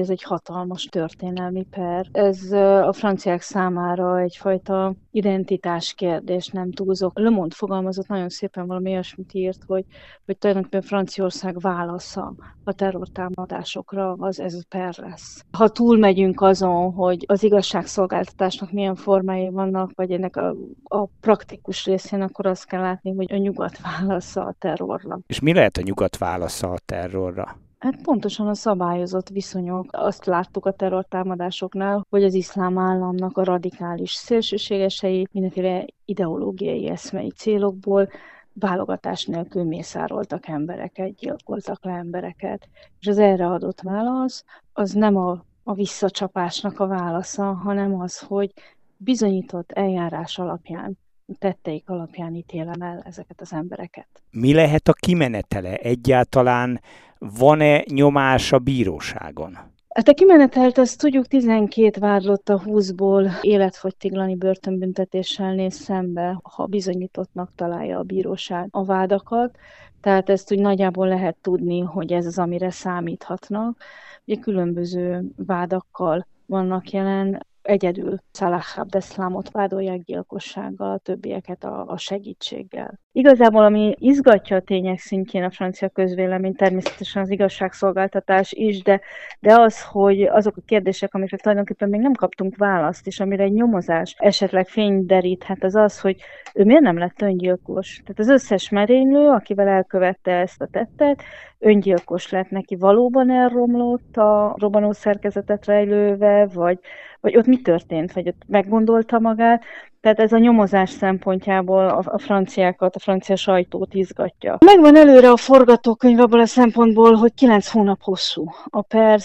ez egy hatalmas történelmi per. Ez a franciák számára egyfajta identitás kérdés, nem túlzok. Le Monde fogalmazott nagyon szépen, valami olyasmit írt, hogy tulajdonképpen Franciaország válasza a terrortámadásokra ez a per lesz. Ha túlmegyünk azon, hogy az igazságszolgáltatásnak milyen formái vannak, vagy ennek a praktikus részén, akkor azt kell látni, hogy a nyugat válasza a terrorra. És mi lehet a nyugat válasza a terrorra? Hát pontosan a szabályozott viszonyok. Azt láttuk a terrortámadásoknál, hogy az iszlám államnak a radikális szélsőségesei mindenféle ideológiai eszmei célokból válogatás nélkül mészároltak embereket, gyilkoltak le embereket. És az erre adott válasz az nem a visszacsapásnak a válasza, hanem az, hogy bizonyított eljárás alapján, tetteik alapján ítélem el ezeket az embereket. Mi lehet a kimenetele? Egyáltalán van-e nyomás a bíróságon? Hát a kimenetelt azt tudjuk, 12 vádlott a 20-ból életfogytiglani börtönbüntetéssel néz szembe, ha bizonyítottnak találja a bíróság a vádakat. Tehát ezt úgy nagyjából lehet tudni, hogy ez az, amire számíthatnak. Ugye különböző vádakkal vannak jelen. Egyedül Salah Abdeslamot vádolják gyilkossággal, a többieket a segítséggel. Igazából, ami izgatja a tények szintjén a francia közvélemény, természetesen az igazságszolgáltatás is, de az, hogy azok a kérdések, amikre tulajdonképpen még nem kaptunk választ, és amire egy nyomozás esetleg fényt deríthet, az az, hogy ő miért nem lett öngyilkos. Tehát az összes merénylő, akivel elkövette ezt a tettet, öngyilkos lett, neki valóban elromlott a robbanószerkezetet rejlőve, vagy ott mi történt, vagy ott meggondolta magát. Tehát ez a nyomozás szempontjából a franciákat, a francia sajtót izgatja. Megvan előre a forgatókönyv abból a szempontból, hogy 9 hónap hosszú. A per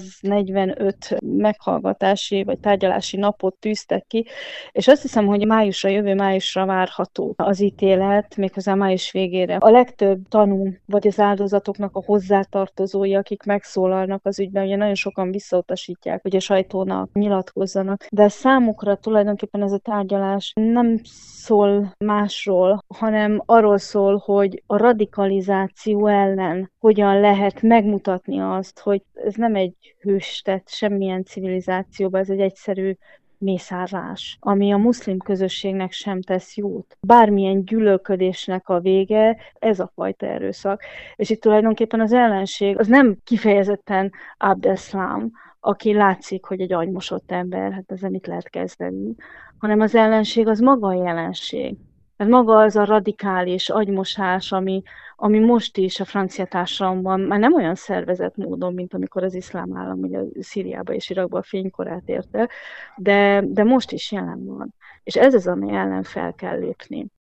145 meghallgatási vagy tárgyalási napot tűztek ki, és azt hiszem, hogy jövő májusra várható az ítélet, méghozzá május végére. A legtöbb tanú, vagy az áldozatoknak a hozzátartozói, akik megszólalnak az ügyben, ugye nagyon sokan visszautasítják, hogy a sajtónak nyilatkozzanak, de számukra tulajdonképpen ez a tárgyalás nem szól másról, hanem arról szól, hogy a radikalizáció ellen hogyan lehet megmutatni azt, hogy ez nem egy hőstett semmilyen civilizációban, ez egy egyszerű mészárlás, ami a muszlim közösségnek sem tesz jót. Bármilyen gyűlölködésnek a vége, ez a fajta erőszak. És itt tulajdonképpen az ellenség, az nem kifejezetten Abdeslam, aki látszik, hogy egy agymosott ember, hát ezzel mit lehet kezdeni, hanem az ellenség az maga a jelenség. Ez maga az a radikális agymosás, ami most is a francia társadalomban már nem olyan szervezett módon, mint amikor az iszlám állam ugye Szíriába és Irakba a fénykorát érte, de most is jelen van. És ez az, ami ellen fel kell lépni.